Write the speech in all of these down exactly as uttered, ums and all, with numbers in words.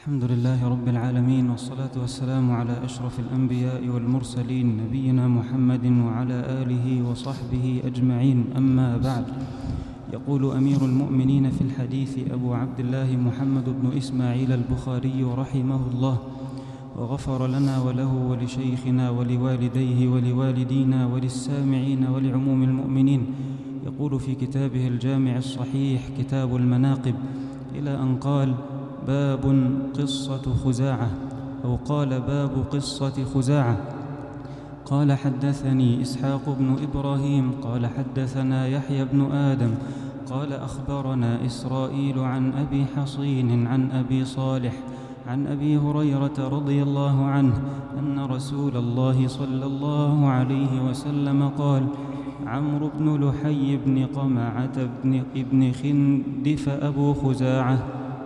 الحمد لله رب العالمين، والصلاة والسلام على أشرف الأنبياء والمرسلين نبينا محمد وعلى آله وصحبه أجمعين. أما بعد، يقول أمير المؤمنين في الحديث أبو عبد الله محمد بن إسماعيل البخاري رحمه الله، وغفر لنا وله ولشيخنا ولوالديه ولوالدينا وللسامعين ولعموم المؤمنين. يقول في كتابه الجامع الصحيح كتاب المناقب إلى أن قال: باب قصة خزاعة، أو قال باب قصة خزاعة. قال: حدثني إسحاق بن إبراهيم قال حدثنا يحيى بن آدم قال أخبرنا إسرائيل عن أبي حصين عن أبي صالح عن أبي هريرة رضي الله عنه أن رسول الله صلى الله عليه وسلم قال: عمرو بن لحي بن قمعة بن, ابن خندف أبو خزاعة.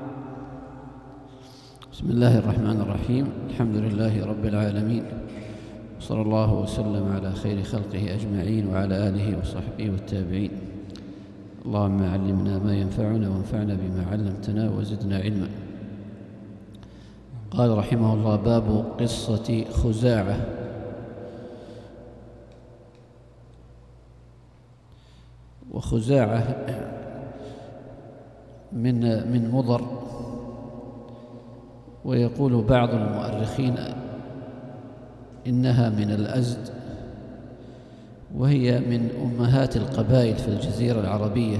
بسم الله الرحمن الرحيم. الحمد لله رب العالمين، صلى الله وسلم على خير خلقه أجمعين وعلى آله وصحبه والتابعين. اللهم علمنا ما ينفعنا وانفعنا بما علمتنا وزدنا علما. قال رحمه الله: باب قصة خزاعة. وخزاعة من من مضر، ويقول بعض المؤرخين إنها من الأزد، وهي من أمهات القبائل في الجزيرة العربية.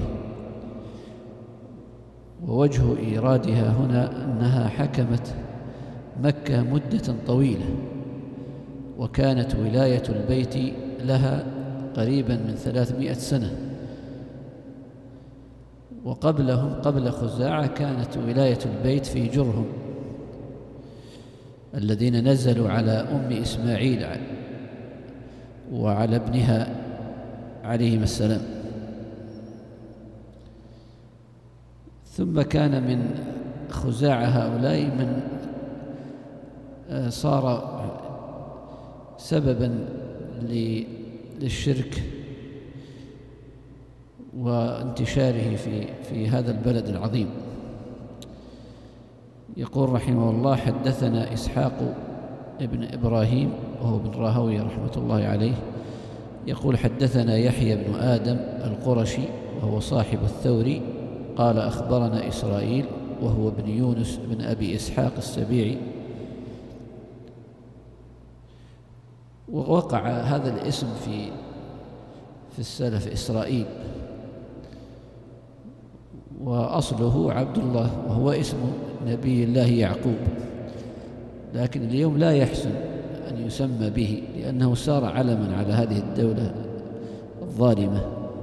ووجه إيرادها هنا أنها حكمت مكة مدة طويلة، وكانت ولاية البيت لها قريبا من ثلاثمائة سنة، وقبلهم قبل خزاعة كانت ولاية البيت في جرهم الذين نزلوا على أم إسماعيل وعلى ابنها عليهما السلام. ثم كان من خزاعة هؤلاء من صار سببا للشرك وانتشاره في في هذا البلد العظيم. يقول رحمه الله: حدثنا إسحاق ابن إبراهيم وهو بن راهويه رحمة الله عليه، يقول: حدثنا يحيى بن آدم القرشي وهو صاحب الثوري قال أخبرنا إسرائيل وهو ابن يونس بن أبي إسحاق السبيعي. ووقع هذا الاسم في في السلف إسرائيل، وأصله عبد الله، وهو اسم نبي الله يعقوب، لكن اليوم لا يحسن أن يسمى به لأنه صار علما على هذه الدولة الظالمة.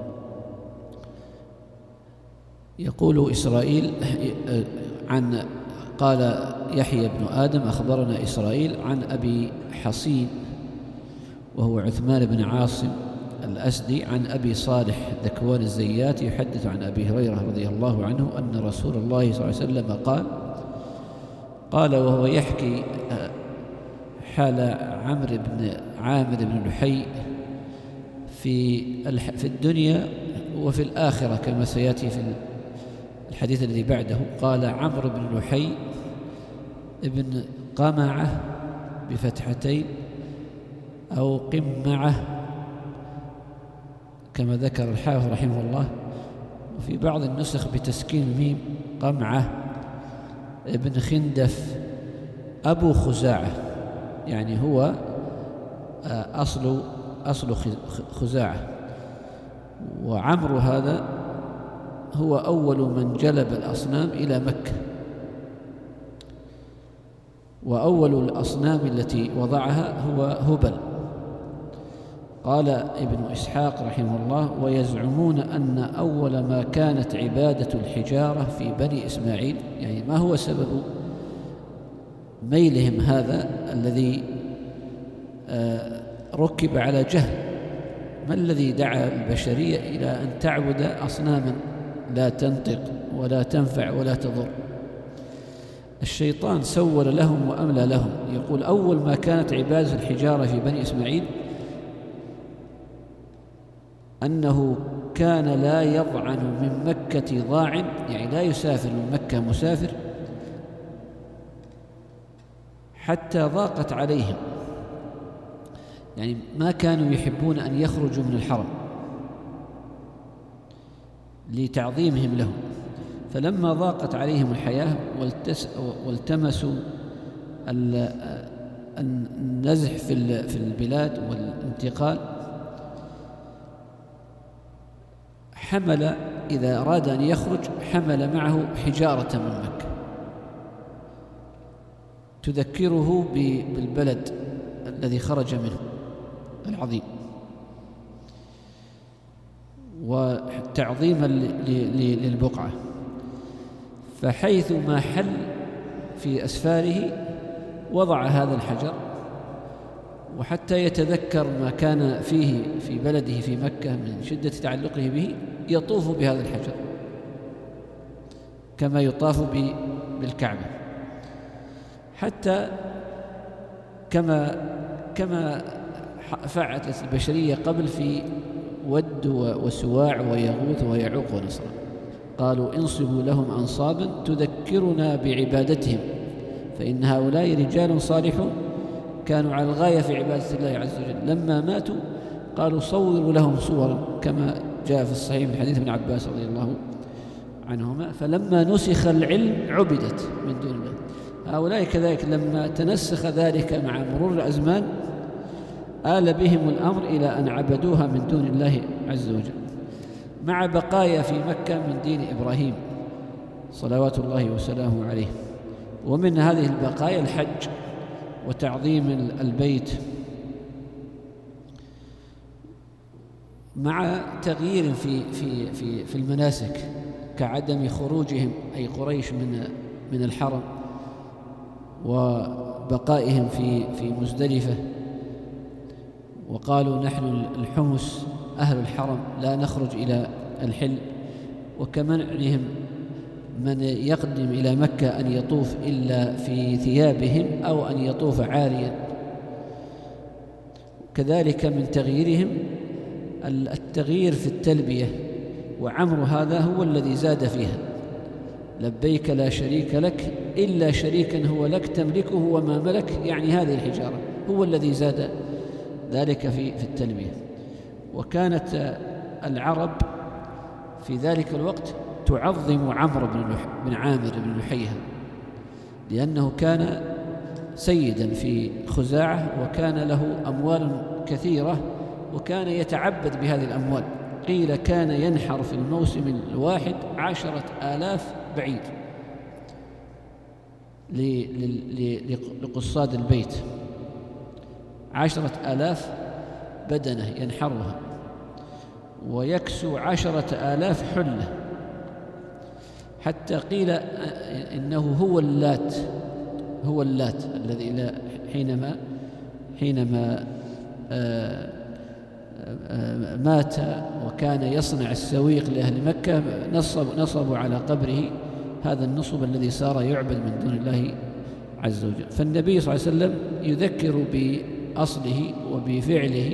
يقول إسرائيل عن قال يحيى بن آدم أخبرنا إسرائيل عن أبي حصين وهو عثمان بن عاصم الأسدي عن أبي صالح ذكوان الزيات يحدث عن أبي هريرة رضي الله عنه أن رسول الله صلى الله عليه وسلم قال قال وهو يحكي حال عمرو بن عامر بن لحي في في الدنيا وفي الآخرة كما سيأتي في الحديث الذي بعده. قال عمرو بن لحي ابن قمعة بفتحتين أو قمعة كما ذكر الحافظ رحمه الله، وفي بعض النسخ بتسكين الميم قمعة ابن خندف أبو خزاعة، يعني هو أصل أصل خزاعة. وعمرو هذا هو أول من جلب الأصنام إلى مكة، وأول الأصنام التي وضعها هو هبل. قال ابن إسحاق رحمه الله: ويزعمون أن أول ما كانت عبادة الحجارة في بني إسماعيل، يعني ما هو سبب ميلهم هذا الذي ركب على جهل؟ ما الذي دعا البشرية إلى أن تعبد أصناما لا تنطق ولا تنفع ولا تضر؟ الشيطان سول لهم وأملى لهم. يقول: أول ما كانت عبادة الحجارة في بني إسماعيل أنه كان لا يضعن من مكة ضاعن، يعني لا يسافر من مكة مسافر حتى ضاقت عليهم، يعني ما كانوا يحبون أن يخرجوا من الحرم لتعظيمهم له، فلما ضاقت عليهم الحياة والتمسوا النزح في البلاد والانتقال، حمل إذا أراد أن يخرج حمل معه حجارة من مكة تذكره بالبلد الذي خرج منه العظيم، وتعظيما للبقعة. فحيث ما حل في أسفاره وضع هذا الحجر، وحتى يتذكر ما كان فيه في بلده في مكة من شدة تعلقه به يطوف بهذا الحجر كما يطاف بالكعبة، حتى كما كما فعلت البشرية قبل في ود وسواع ويغوث ويعوق ونسرا، قالوا انصبوا لهم أنصابا تذكرنا بعبادتهم فإن هؤلاء رجال صالحون كانوا على الغاية في عبادة الله عز وجل، لما ماتوا قالوا صوروا لهم صورا كما جاء في الصحيح من حديث ابن عباس رضي الله عنهما، فلما نسخ العلم عبدت من دون الله. هؤلاء كذلك لما تنسخ ذلك مع مرور الأزمان آل بهم الأمر إلى أن عبدوها من دون الله عز وجل، مع بقايا في مكة من دين إبراهيم صلوات الله وسلامه عليه. ومن هذه البقايا الحج وتعظيم البيت، مع تغيير في في في في المناسك كعدم خروجهم أي قريش من من الحرم، وبقائهم في في مزدلفة، وقالوا نحن الحمس أهل الحرم لا نخرج إلى الحل، وكمنعهم من يقدم إلى مكة أن يطوف إلا في ثيابهم أو أن يطوف عاريا. كذلك من تغييرهم التغيير في التلبية، وعمر هذا هو الذي زاد فيها، لبيك لا شريك لك إلا شريكا هو لك تملكه وما ملك، يعني هذه الحجارة هو الذي زاد ذلك في في التلبية. وكانت العرب في ذلك الوقت تعظم عمرو بن عامر بن لحيها، لأنه كان سيدا في خزاعة وكان له أموال كثيرة وكان يتعبد بهذه الأموال. قيل كان ينحر في الموسم الواحد عشرة آلاف بعير لقصاد البيت، عشرة آلاف بدنة ينحرها، ويكسو عشرة آلاف حلة، حتى قيل إنه هو اللات هو اللات الذي حينما حينما مات وكان يصنع السويق لأهل مكة نصب نصبوا على قبره هذا النصب الذي صار يعبد من دون الله عز وجل. فالنبي صلى الله عليه وسلم يذكر بأصله وبفعله،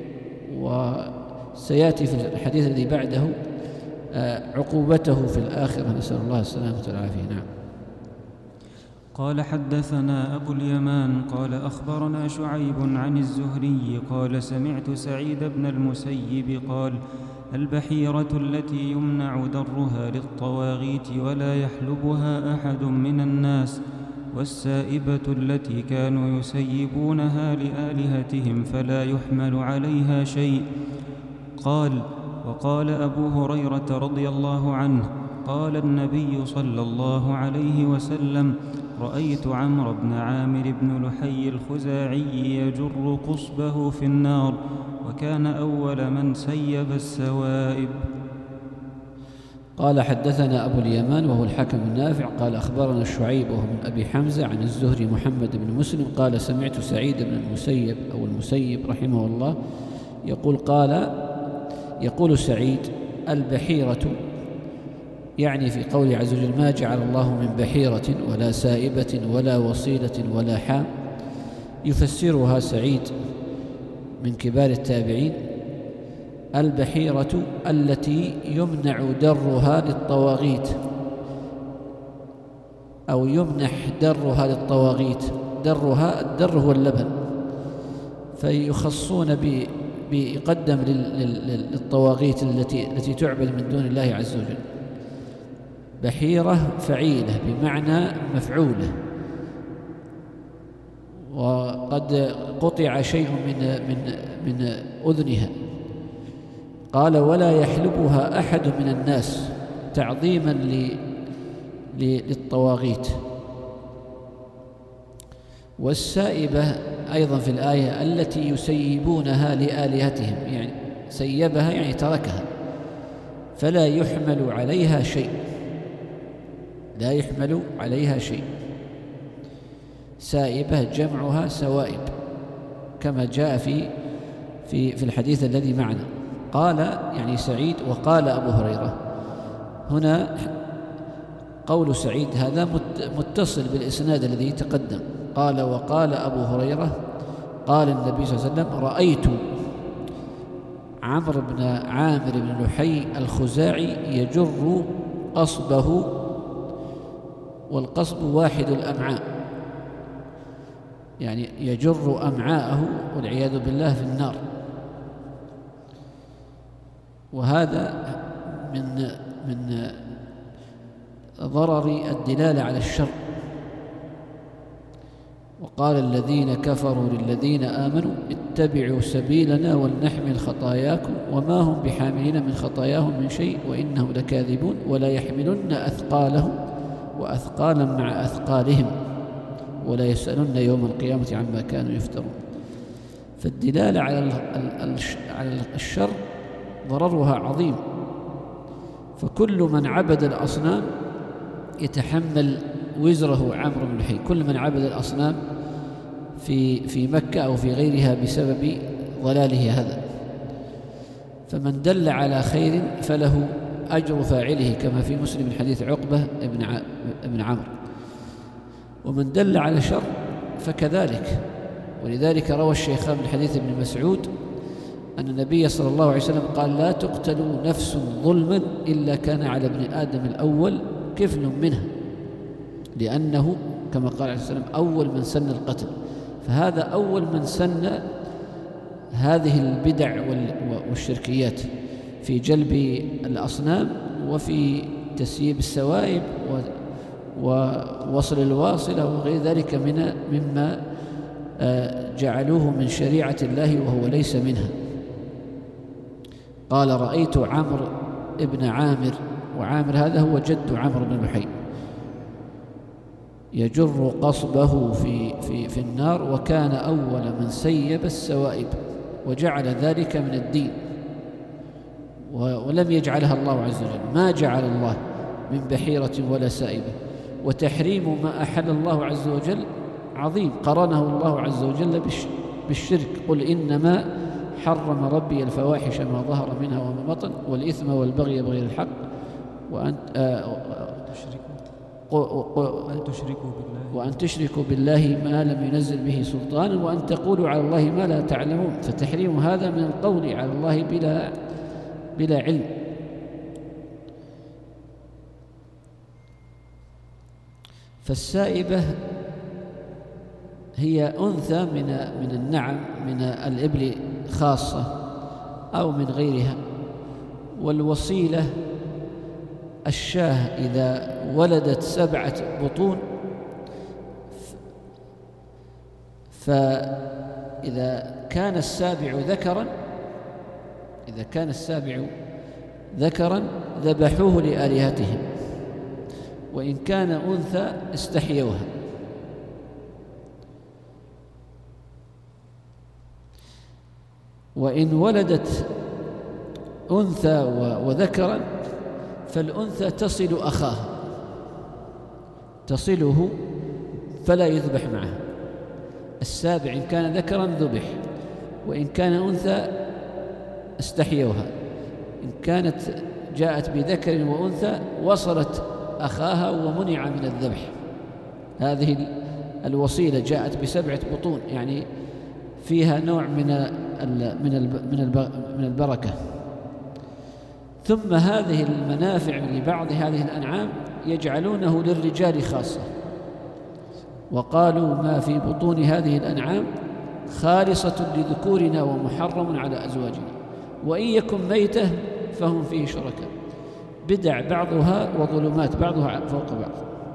وسيأتي في الحديث الذي بعده عقوبته في الآخرة، نسأل الله السلامة والعافية. نعم. قال حدثنا أبو اليمان قال أخبرنا شعيب عن الزهري قال سمعت سعيد بن المسيب قال البحيرة التي يمنع درها للطواغيت ولا يحلبها أحد من الناس، والسائبة التي كانوا يسيبونها لآلهتهم فلا يحمل عليها شيء. قال وقال أبو هريرة رضي الله عنه قال النبي صلى الله عليه وسلم رأيت عمرو بن عامر بن لحي الخزاعي يجر قصبه في النار، وكان أول من سيب السوائب. قال حدثنا أبو اليمان وهو الحكم النافع قال أخبرنا الشعيب وهو من أبي حمزة عن الزهري محمد بن مسلم قال سمعت سعيد بن المسيب أو المسيب رحمه الله يقول قال يقول سعيد البحيرة، يعني في قوله عز وجل ما جعل الله من بحيرة ولا سائبة ولا وصيلة ولا حام، يفسرها سعيد من كبار التابعين البحيرة التي يمنع درها للطواغيت أو يمنح درها للطواغيت درها، الدر هو اللبن، فيخصون بيقدم للطواغيت التي التي تعبد من دون الله عز وجل. بحيرة فعيلة بمعنى مفعولة، وقد قطع شيء من من من أذنها. قال ولا يحلبها أحد من الناس تعظيما للطواغيت. والسائبة أيضا في الآية التي يسيبونها لآلهتهم، يعني سيبها يعني تركها، فلا يحمل عليها شيء، لا يحمل عليها شيء. سائبة جمعها سوائب كما جاء في في في الحديث الذي معنا. قال يعني سعيد، وقال أبو هريرة. هنا قول سعيد هذا متصل بالإسناد الذي تقدم. قال وقال أبو هريرة قال النبي صلى الله عليه وسلم رأيت عمرو بن عامر بن لحي الخزاعي يجر قصبه، والقصب واحد الأمعاء، يعني يجر أمعاءه والعياذ بالله في النار. وهذا من من ضرر الدلالة على الشر. وقال الذين كفروا للذين آمنوا اتبعوا سبيلنا ولنحمل خطاياكم وما هم بحاملين من خطاياهم من شيء وإنهم لكاذبون ولا يحملن أثقالهم وأثقالا مع أثقالهم ولا يسألن يوم القيامة عما كانوا يفترون. فالدلالة على على الشر ضررها عظيم، فكل من عبد الأصنام يتحمل وزره. عمرو بن لحي كل من عبد الأصنام في في مكة أو في غيرها بسبب ضلاله هذا، فمن دل على خير فله أجر فاعله كما في مسلم حديث عقبة بن ابن عمرو، ومن دل على شر فكذلك. ولذلك روى الشيخان من حديث ابن مسعود أن النبي صلى الله عليه وسلم قال لا تقتل نفس ظلما إلا كان على ابن آدم الأول كفل منها، لأنه كما قال عليه السلام أول من سن القتل. فهذا أول من سن هذه البدع والشركيات في جلب الأصنام وفي تسييب السوائب ووصل الواصلة وغير ذلك من مما جعلوه من شريعة الله وهو ليس منها. قال رأيت عمرو ابن عامر، وعامر هذا هو جد عمرو بن لحي، يجر قصبه في, في, في النار، وكان أول من سيب السوائب وجعل ذلك من الدين، ولم يجعلها الله عز وجل، ما جعل الله من بحيرة ولا سائبة. وتحريم ما أحل الله عز وجل عظيم، قرنه الله عز وجل بالشرك. قل إنما حرم ربي الفواحش ما ظهر منها وما بطن والإثم والبغي بغير الحق وأن وأن تشركوا بالله وأن تشركوا بالله ما لم ينزل به سلطانا وأن تقولوا على الله ما لا تعلمون. فتحريم هذا من القول على الله بلا بلا علم. فالسائبة هي أنثى من من النعم، من الإبل خاصة أو من غيرها. والوصيلة الشاة إذا ولدت سبعة بطون، فإذا كان السابع ذكرا إذا كان السابع ذكرا ذبحوه لآلهتهم، وإن كان أنثى استحيوها. وإن ولدت أنثى وذكرا فالأنثى تصل أخاها، تصله فلا يذبح معه. السابع إن كان ذكرا ذبح، وإن كان أنثى استحيوها. إن كانت جاءت بذكر وأنثى وصلت أخاها ومنع من الذبح. هذه الوصيلة جاءت بسبعة بطون، يعني فيها نوع من من البركة. ثم هذه المنافع لبعض هذه الأنعام يجعلونه للرجال خاصة، وقالوا ما في بطون هذه الأنعام خالصة لذكورنا ومحرم على أزواجنا، وإن يكن ميتة فهم فيه شركاء. بدع بعضها وظلمات بعضها فوق بعض.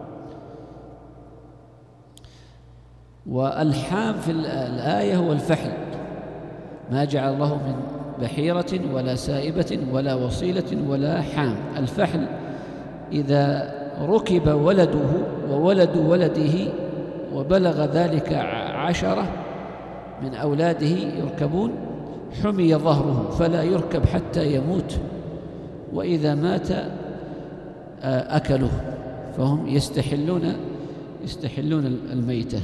والحام في الآية هو الفحل، ما جعل الله من بحيرة ولا سائبة ولا وصيلة ولا حام. الفحل إذا ركب ولده وولد ولده وبلغ ذلك عشرة من أولاده يركبون، حمي ظهره فلا يركب حتى يموت، وإذا مات أكلوه، فهم يستحلون يستحلون الميتة.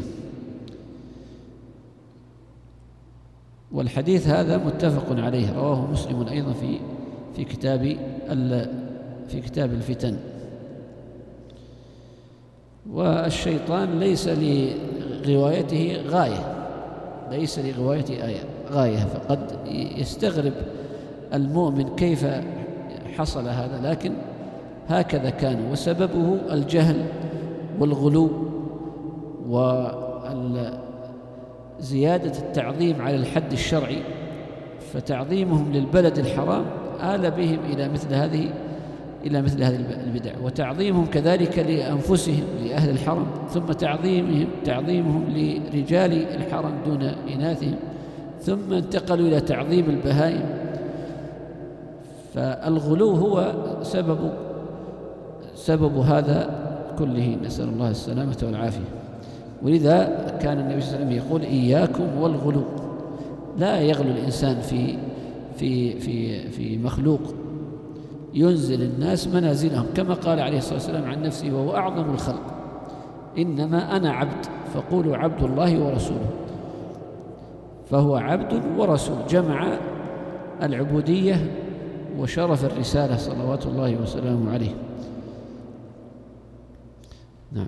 والحديث هذا متفق عليه، رواه مسلم أيضا في في كتاب في كتاب الفتن. والشيطان ليس لغوايته غاية، ليس لغوايته آية غاية، فقد يستغرب المؤمن كيف حصل هذا، لكن هكذا كان، وسببه الجهل والغلو وزيادة التعظيم على الحد الشرعي. فتعظيمهم للبلد الحرام آل بهم إلى مثل هذه إلى مثل هذه البدع، وتعظيمهم كذلك لأنفسهم لأهل الحرم، ثم تعظيمهم تعظيمهم لرجال الحرم دون إناثهم، ثم انتقلوا إلى تعظيم البهائم. فالغلو هو سبب سبب هذا كله، نسأل الله السلامة والعافية. ولذا كان النبي صلى الله عليه وسلم يقول إياكم والغلو، لا يغلو الإنسان في في في في مخلوق، ينزل الناس منازلهم، كما قال عليه الصلاة والسلام عن نفسه وهو أعظم الخلق: إنما أنا عبد فقولوا عبد الله ورسوله. فهو عبد ورسول، جمع العبودية وشرف الرسالة صلوات الله وسلامه عليه. نعم.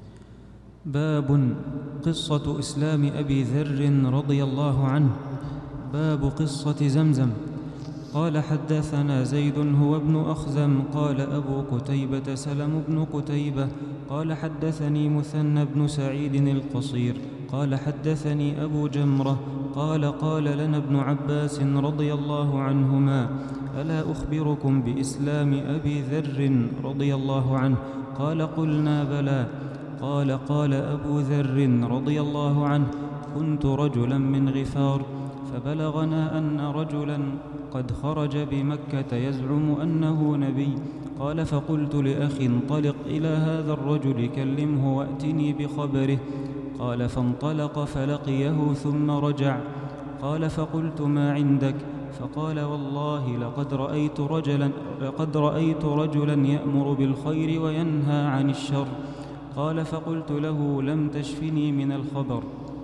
باب قصة إسلام أبي ذر رضي الله عنه. باب قصة زمزم. قال حدثنا زيد هو ابن أخزم قال أبو قتيبة سلم بن قتيبة قال حدثني مثنى بن سعيد القصير قال حدثني أبو جمرة قال قال لنا ابن عباس رضي الله عنهما: ألا أخبركم بإسلام أبي ذر رضي الله عنه؟ قال قلنا بلى. قال قال أبو ذر رضي الله عنه: كنت رجلا من غفار، فبلغنا أن رجلا قد خرج بمكة يزعم أنه نبي. قال فقلت لأخ: انطلق إلى هذا الرجل كلمه وأتني بخبره. قال فانطلق فلقيه ثم رجع. قال فقلت: ما عندك؟ فقال: والله لقد رأيت رجلا, لقد رأيت رجلا يأمر بالخير وينهى عن الشر. قال فقلت له: لم تشفني من الخبر.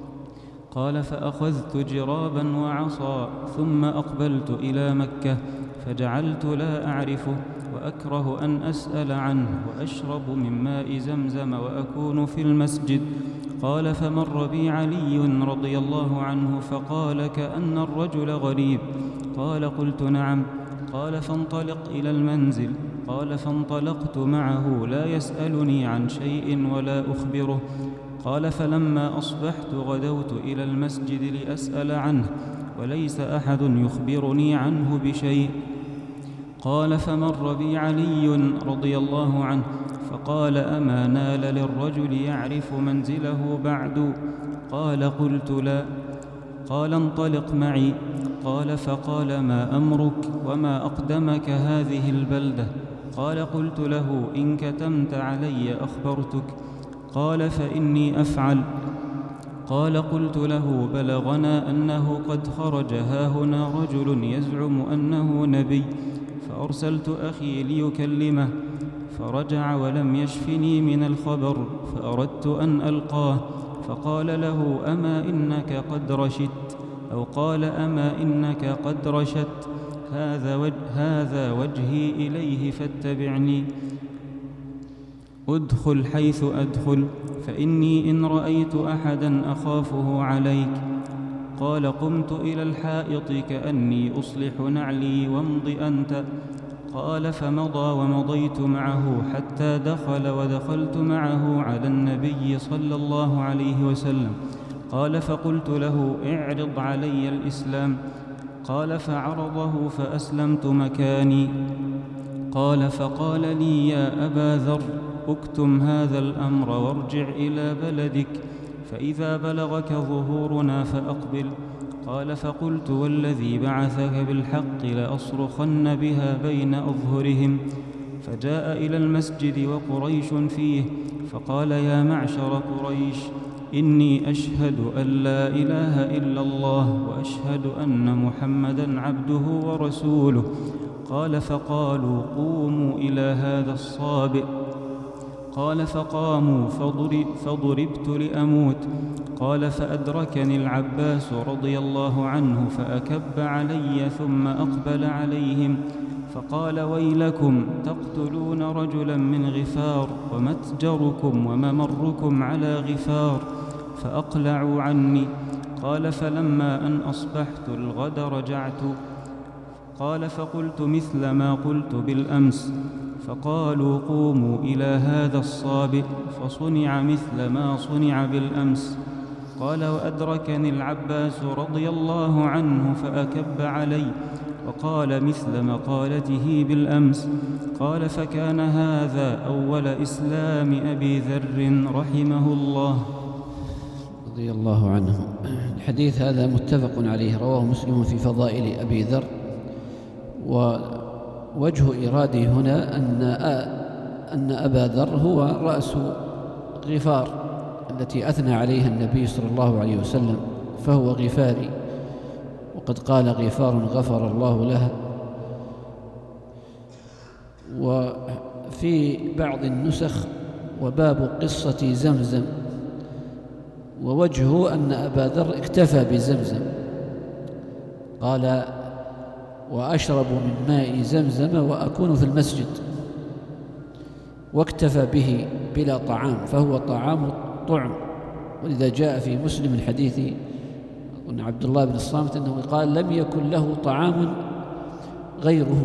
قال فأخذت جرابا وعصا ثم أقبلت إلى مكة، فجعلت لا أعرفه وأكره أن أسأل عنه، وأشرب من ماء زمزم وأكون في المسجد. قال فمر بي علي رضي الله عنه فقال: كأن الرجل غريب. قال قلت: نعم. قال فانطلق إلى المنزل. قال فانطلقت معه لا يسألني عن شيء ولا أخبره. قال فلما أصبحت غدوت إلى المسجد لأسأل عنه، وليس أحد يخبرني عنه بشيء. قال فمر بي علي رضي الله عنه فقال: أما نال للرجل يعرف منزله بعد؟ قال قلت: لا. قال انطلق معي. قال فقال: ما أمرك وما أقدمك هذه البلدة؟ قال قلت له: إن كتمت علي أخبرتك. قال فإني أفعل. قال قلت له: بلغنا أنه قد خرج هاهنا رجل يزعم أنه نبي، فأرسلت أخي ليكلمه، فرجع ولم يشفني من الخبر، فأردت أن ألقاه، فقال له: أما إنك قد رشدت، أو قال: أما إنك قد رشدت، هذا, وجه هذا وجهي إليه فاتبعني. أدخل حيث أدخل، فإني إن رأيت أحدا أخافه عليك. قال قمت إلى الحائط كأني أصلح نعلي، وامض أنت. قال: فمضى ومضيت معه حتى دخل ودخلت معه على النبي صلى الله عليه وسلم. قال: فقلت له: اعرض علي الإسلام. قال: فعرضه فأسلمت مكاني. قال: فقال لي: يا أبا ذر، اكتم هذا الأمر وارجع إلى بلدك، فإذا بلغك ظهورنا فأقبل. قال: فقلت: والذي بعثك بالحق لأصرخن بها بين أظهرهم. فجاء إلى المسجد وقريش فيه، فقال: يا معشر قريش، إني أشهد أن لا إله إلا الله وأشهد أن محمدًا عبده ورسوله. قال: فقالوا: قوموا إلى هذا الصابئ. قال: فقاموا فضرب فضربت لأموت. قال: فأدركني العباس رضي الله عنه فأكب علي ثم أقبل عليهم فقال: ويلكم، تقتلون رجلا من غفار، ومتجركم وممركم على غفار. فأقلعوا عني. قال: فلما أن أصبحت الغد رجعت. قال: فقلت مثل ما قلت بالأمس. فقالوا: قوموا إلى هذا الصابئ. فصنع مثل ما صنع بالأمس. قال: وأدركني العباس رضي الله عنه فأكب علي وقال مثل مقالته بالأمس. قال: فكان هذا أول إسلام أبي ذر رحمه الله رضي الله عنه. الحديث هذا متفق عليه، رواه مسلم في فضائل أبي ذر. ووجه إيراده هنا أن أن أبا ذر هو رأس غفار التي أثنى عليها النبي صلى الله عليه وسلم، فهو غفاري، وقد قال: غفار غفر الله لها. وفي بعض النسخ: وباب قصة زمزم، ووجهه أن أبا ذر اكتفى بزمزم، قال: وأشرب من ماء زمزم وأكون في المسجد، واكتفى به بلا طعام، فهو طعام الطعم. ولذا جاء في مسلم الحديث عن عبد الله بن الصامت أنه قال: لم يكن له طعام غيره،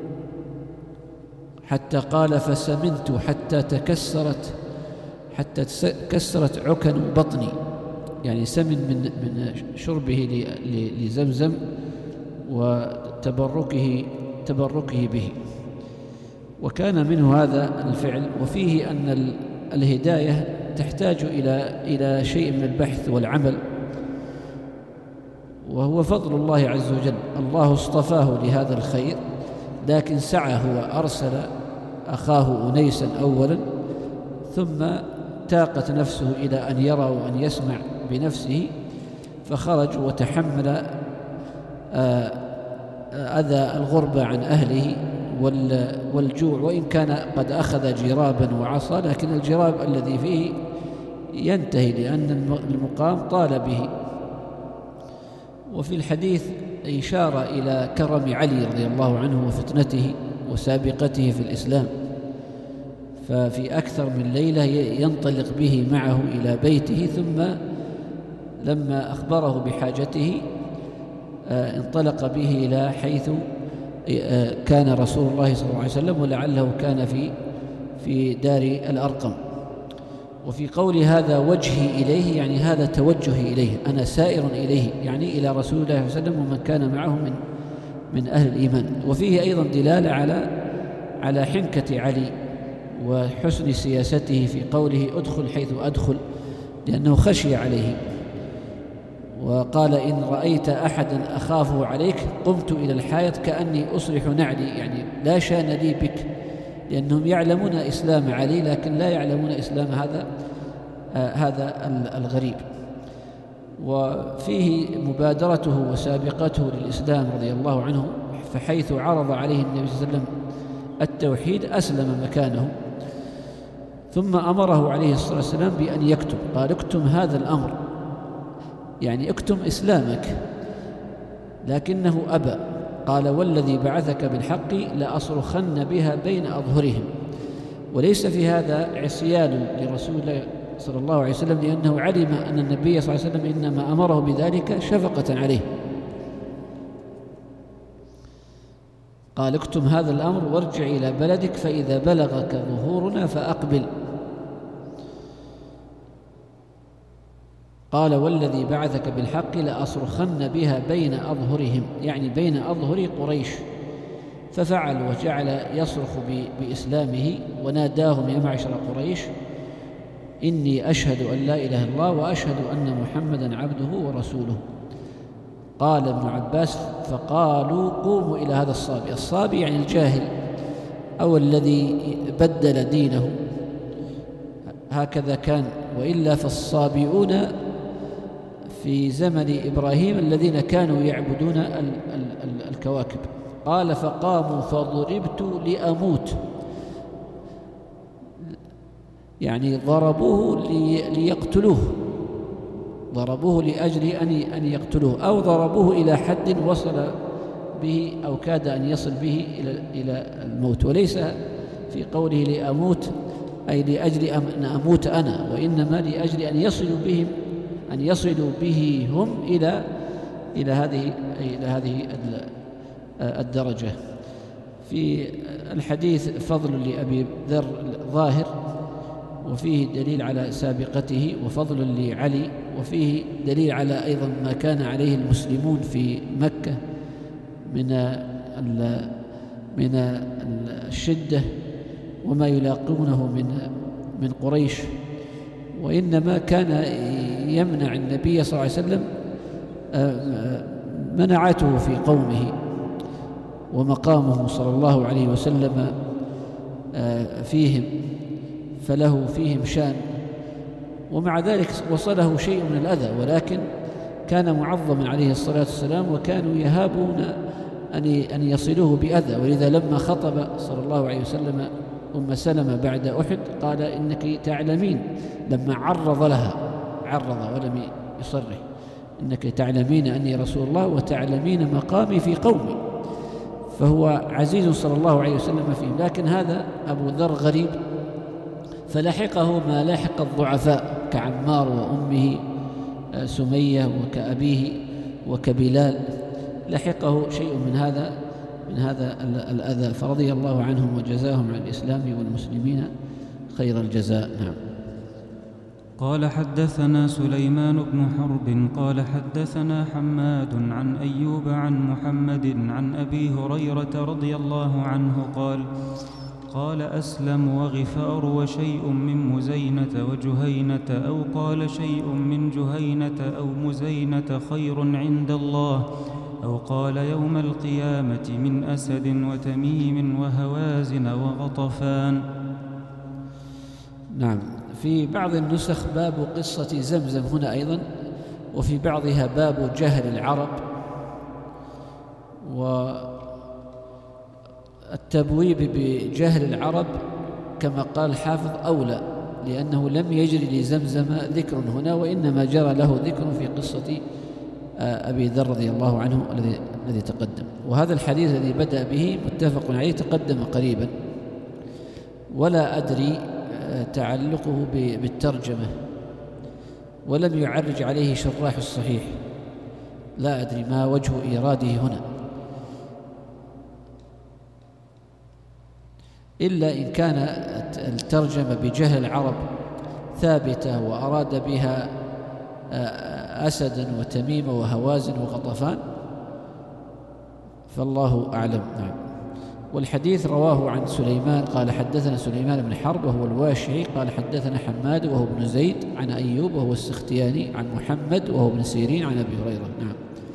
حتى قال: فسمنت حتى تكسرت حتى تكسرت عكن بطني، يعني سمن من من شربه لزمزم وتبركه تبركه به. وكان منه هذا الفعل. وفيه أن الهداية تحتاج إلى إلى شيء من البحث والعمل، وهو فضل الله عز وجل. الله اصطفاه لهذا الخير، لكن سعى هو، أرسل أخاه أنيسا أولا، ثم تاقت نفسه إلى أن يرى وأن يسمع بنفسه، فخرج وتحمل أذى الغربة عن أهله والجوع، وإن كان قد أخذ جرابا وعصا، لكن الجراب الذي فيه ينتهي لأن المقام طال به. وفي الحديث إشارة إلى كرم علي رضي الله عنه وفتنته وسابقته في الإسلام، ففي أكثر من ليلة ينطلق به معه إلى بيته، ثم لما أخبره بحاجته انطلق به إلى حيث كان رسول الله صلى الله عليه وسلم، ولعله كان في في دار الأرقم. وفي قول هذا وجهي إليه، يعني هذا توجهي إليه، أنا سائر إليه، يعني إلى رسول الله صلى الله عليه وسلم ومن كان معه من من أهل الإيمان. وفيه أيضا دلالة على على حنكة علي وحسن سياسته في قوله: ادخل حيث أدخل، لأنه خشي عليه، وقال: إن رأيت أحدا أخافه عليك قمت إلى الحائط كأني أصلح نعلي، يعني لا شان لي بك، لأنهم يعلمون إسلام علي لكن لا يعلمون إسلام هذا آه هذا الغريب. وفيه مبادرته وسابقته للإسلام رضي الله عنه، فحيث عرض عليه النبي صلى الله عليه وسلم التوحيد أسلم مكانه، ثم أمره عليه الصلاة والسلام بأن يكتب، قال: اكتم هذا الأمر، يعني اكتم إسلامك، لكنه أبى. قال: والذي بعثك بالحق لأصرخن بها بين أظهرهم. وليس في هذا عصيان لرسول الله صلى الله عليه وسلم، لأنه علم أن النبي صلى الله عليه وسلم إنما أمره بذلك شفقة عليه. قال اكتم هذا الأمر وارجع إلى بلدك فإذا بلغك ظهورنا فأقبل. قال والذي بعثك بالحق لأصرخن بها بين أظهرهم، يعني بين أظهر قريش. ففعل وجعل يصرخ بإسلامه وناداهم يا معشر قريش إني أشهد أن لا إله إلا الله وأشهد أن محمدا عبده ورسوله. قال ابن عباس فقالوا قوموا إلى هذا الصابي. الصابي يعني الجاهل أو الذي بدل دينه، هكذا كان، وإلا فالصابئون في زمن إبراهيم الذين كانوا يعبدون ال ال ال الكواكب. قال فقاموا فضربت لأموت، يعني ضربوه لي ليقتلوه، ضربوه لأجل أن أن يقتلوه، أو ضربوه إلى حد وصل به أو كاد أن يصل به إلى إلى الموت. وليس في قوله لأموت أي لأجل أن أموت أنا، وإنما لأجل أن يصلوا بهم أن يصلوا به هم إلى إلى هذه إلى هذه الدرجة. في الحديث فضل لأبي ذر ظاهر، وفيه دليل على سابقته، وفضل لعلي، وفيه دليل على أيضا ما كان عليه المسلمون في مكة من من الشدة وما يلاقونه من من قريش. وإنما كان يمنع النبي صلى الله عليه وسلم منعته في قومه ومقامه صلى الله عليه وسلم فيهم، فله فيهم شان، ومع ذلك وصله شيء من الأذى، ولكن كان معظما عليه الصلاة والسلام، وكانوا يهابون أن يصلوه بأذى. ولذا لما خطب صلى الله عليه وسلم أم سلمة بعد أحد قال إنك تعلمين، لما عرض لها عرض ولم يصرح، إنك تعلمين أني رسول الله وتعلمين مقامي في قومي، فهو عزيز صلى الله عليه وسلم فيهم. لكن هذا أبو ذر غريب، فلحقه ما لحق الضعفاء كعمار وأمه سمية وكأبيه وكبلال، لحقه شيء من هذا من هذا الأذى، فرضي الله عنهم وجزاهم عن الإسلام والمسلمين خير الجزاء. نعم. قال حدثنا سليمان بن حرب قال حدثنا حماد عن أيوب عن محمد عن أبي هريرة رضي الله عنه قال قال أسلم وغفار وشيء من مزينة وجهينة، أو قال شيء من جهينة أو مزينة خير عند الله، أو قال يوم القيامة من أسد وتميم وهوازن وغطفان. نعم. في بعض النسخ باب قصة زمزم هنا أيضا، وفي بعضها باب جهل العرب. والتبويب بجهل العرب كما قال الحافظ أولى، لأنه لم يجري لزمزم ذكر هنا، وإنما جرى له ذكر في قصة أبي ذر رضي الله عنه الذي الذي تقدم. وهذا الحديث الذي بدأ به متفق عليه تقدم قريبا، ولا أدري تعلقه بالترجمة، ولم يعرج عليه شراح الصحيح، لا أدري ما وجه إيراده هنا، إلا إن كان الترجمة بجهل العرب ثابتة وأراد بها أسدا وتميم وهوازن وغطفان، فالله أعلم. نعم. والحديث رواه عن سليمان قال حدثنا سليمان بن حرب وهو الواشعي قال حدثنا حماد وهو ابن زيد عن أيوب وهو السختياني عن محمد وهو ابن سيرين عن أبي هريرة. نعم.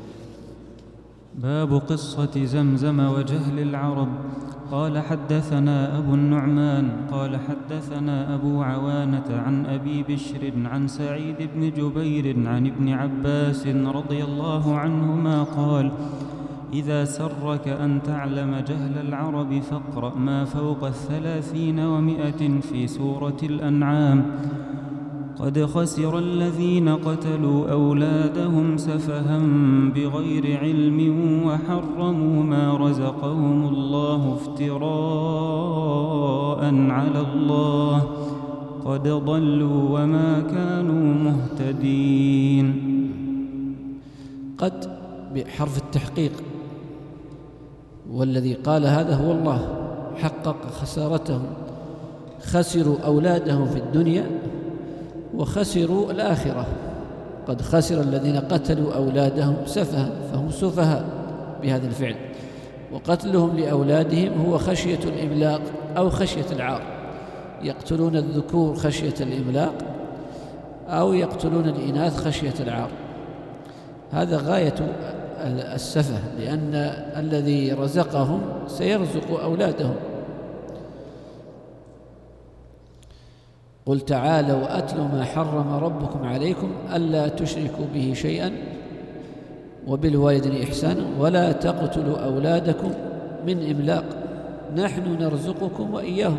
باب قصة زمزم وجهل العرب. قال حدثنا أبو النعمان قال حدثنا أبو عوانة عن أبي بشر عن سعيد بن جبير عن ابن عباس رضي الله عنهما قال إذا سرك أن تعلم جهل العرب فاقرأ ما فوق الثلاثين ومائة في سورة الأنعام. قد خسر الذين قتلوا أولادهم سفها بغير علم وحرموا ما رزقهم الله افتراء على الله قد ضلوا وما كانوا مهتدين. قد بحرف التحقيق والذي قال هذا هو الله، حقق خسارتهم، خسروا أولادهم في الدنيا وخسروا الآخرة. قد خسر الذين قتلوا أولادهم سفها فهم سفهاء بهذا الفعل، وقتلهم لأولادهم هو خشية الإملاق أو خشية العار، يقتلون الذكور خشية الإملاق أو يقتلون الإناث خشية العار. هذا غاية السفه، لأن الذي رزقهم سيرزق أولادهم. قل تعالوا أتل ما حرم ربكم عليكم ألا تشركوا به شيئا وبالوالدين إحسانا ولا تقتلوا أولادكم من إملاق نحن نرزقكم وإياهم.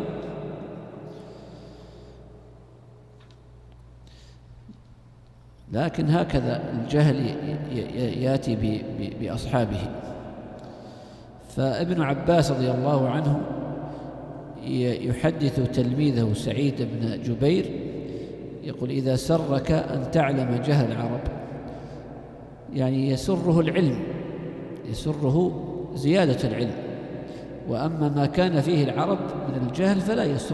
لكن هكذا الجهل يأتي بأصحابه. فابن عباس رضي الله عنه يحدث تلميذه سعيد بن جبير يقول: إذا سرك أن تعلم جهل العرب، يعني يسره العلم، يسره زيادة العلم، وأما ما كان فيه العرب من الجهل فلا يسر.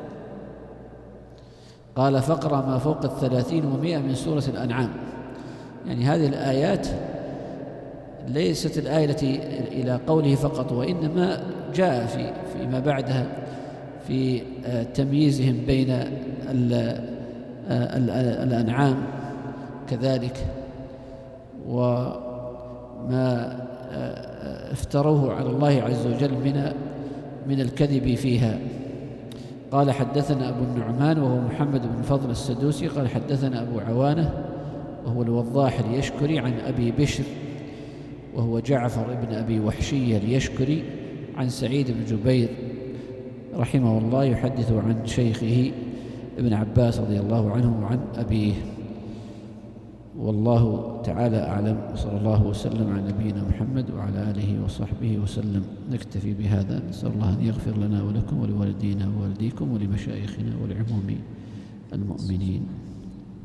قال: فاقرأ ما فوق الثلاثين ومئة من سورة الأنعام. يعني هذه الآيات ليست الآية التي إلى قوله فقط، وإنما جاء في فيما بعدها في تمييزهم بين الأنعام كذلك، وما افتروه على الله عز وجل من من الكذب فيها. قال: حدثنا أبو النعمان وهو محمد بن فضل السدوسي قال: حدثنا أبو عوانة وهو الوضاح اليشكري عن أبي بشر وهو جعفر بن أبي وحشية اليشكري عن سعيد بن جبير رحمه الله يحدث عن شيخه ابن عباس رضي الله عنه وعن أبيه. والله تعالى أعلم، وصلى الله وسلم على نبينا محمد وعلى آله وصحبه وسلم. نكتفي بهذا، نسأل الله أن يغفر لنا ولكم ولوالدينا ووالديكم ولمشايخنا ولعموم المؤمنين.